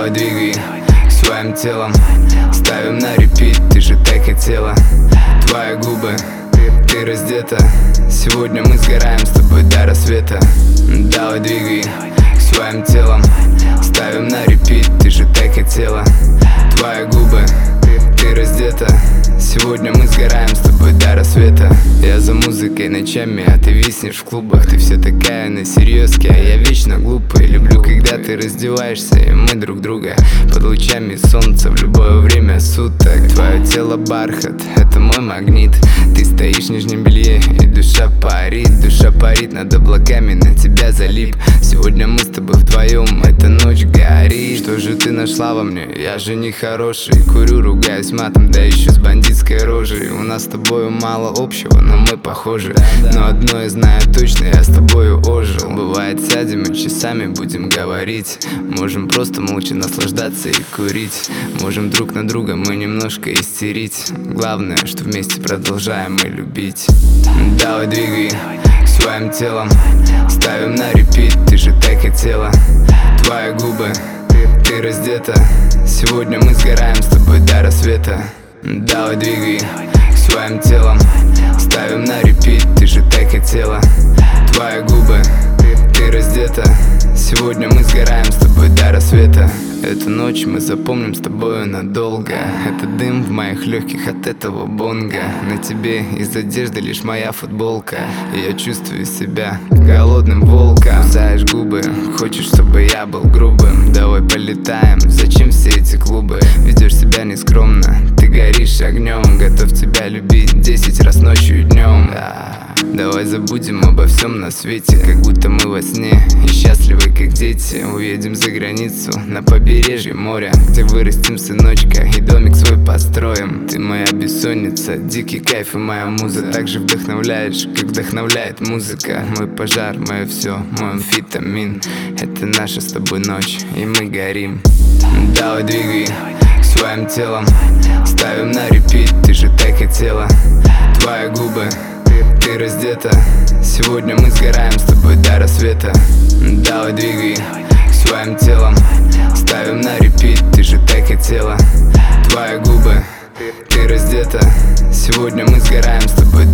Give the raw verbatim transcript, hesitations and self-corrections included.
Давай двигай своим телом, ставим на репит, ты же так хотела. Твои губы, ты раздета, сегодня мы сгораем с тобой до рассвета. Давай двигай своим телом, ставим на репит, ты же так хотела. Твои губы, ты раздета, сегодня мы сгораем с тобой до рассвета. Я за музыкой ночами, а ты виснешь в клубах. Ты все такая на серьезке, а я вечно глупый. Люблю, когда ты раздеваешься, и мы друг друга под лучами солнца в любое время суток. Твое тело бархат, это мой магнит. Ты стоишь в нижнем белье, и душа парит. Душа парит над облаками, на тебя залип. Сегодня мы с тобой вдвоем, эта ночь горит. Что же ты нашла во мне? Я же не хороший. Курю, ругаюсь матом, да еще с бандитской рожей. У нас с тобою мало общего, но мы похожи. Но одно я знаю точно, я с тобою ожил. Бывает, сядем и часами будем говорить. Можем просто молча наслаждаться и курить. Можем друг на друга мы немножко истерить. Главное, что вместе продолжаем мы любить. Давай двигай своим телом, ставим на репит, ты же так хотела. Твои губы, ты раздета, сегодня мы сгораем с тобой до рассвета. Давай двигай своим телом, ставим на репит, ты же так хотела. Твои губы, ты раздета, сегодня мы сгораем с тобой до рассвета. Эту ночь мы запомним с тобою надолго. Это дым в моих легких от этого бонга. На тебе из одежды лишь моя футболка. И я чувствую себя голодным волком. Кусаешь губы, хочешь, чтобы я был грубым. Давай полетаем, зачем все эти клубы? Ведешь себя нескромно, ты горишь огнем. Готов тебя любить десять раз ночью и днем. Да. Давай забудем обо всем на свете, как будто мы во сне и счастливы, как дети. Уедем за границу, на побережье моря, где вырастим сыночка и домик свой построим. Ты моя бессонница, дикий кайф и моя муза. Так же вдохновляешь, как вдохновляет музыка. Мой пожар, мое все, мой амфетамин. Это наша с тобой ночь, и мы горим. Давай двигай своим телом, ставим на репит, ты же так хотела. Твои губы, ты раздета, сегодня мы сгораем с тобой до рассвета. Давай двигай своим телом, ставим на репит, ты же так хотела. Твои губы, ты раздета, сегодня мы сгораем с тобой